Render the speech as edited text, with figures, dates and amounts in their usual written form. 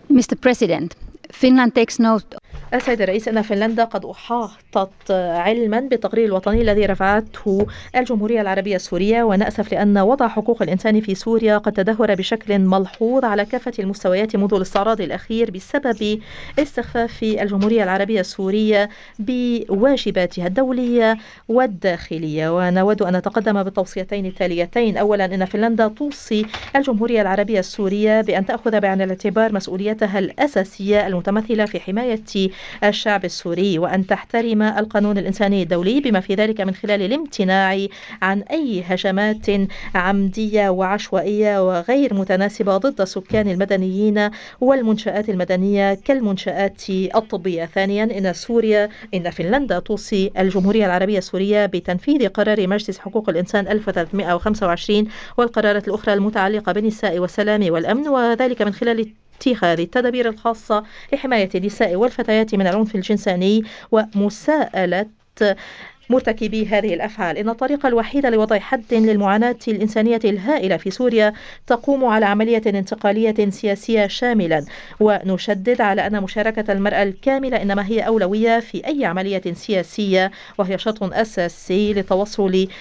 Mr. President, Finland takes note. السيد الرئيس، أن فنلندا قد أحاطت علما بالتقرير الوطني الذي رفعته الجمهورية العربية السورية، ونأسف لأن وضع حقوق الإنسان في سوريا قد تدهور بشكل ملحوظ على كافة المستويات منذ الاستعراض الأخير بسبب استخفاف الجمهورية العربية السورية بواجباتها الدولية والداخلية. ونود أن نتقدم بالتوصيتين التاليتين. أولا، أن فنلندا توصي الجمهورية العربية السورية بأن تأخذ بعين الاعتبار مسؤوليتها الأساسية المتمثلة في حماية الشعب السوري، وأن تحترم القانون الإنساني الدولي، بما في ذلك من خلال الامتناع عن أي هجمات عمدية وعشوائية وغير متناسبة ضد السكان المدنيين والمنشآت المدنية كالمنشآت الطبية. ثانيا، إن فنلندا توصي الجمهورية العربية السورية بتنفيذ قرار مجلس حقوق الإنسان 1325 والقرارات الأخرى المتعلقة بالنساء والسلام والأمن، وذلك من خلال اتخاذ التدابير الخاصة لحماية النساء والفتيات من العنف الجنساني ومساءلة مرتكبي هذه الأفعال. إن الطريقة الوحيدة لوضع حد للمعاناة الإنسانية الهائلة في سوريا تقوم على عملية انتقالية سياسية شاملة، ونشدد على أن مشاركة المرأة الكاملة إنما هي أولوية في أي عملية سياسية، وهي شرط أساسي للتوصل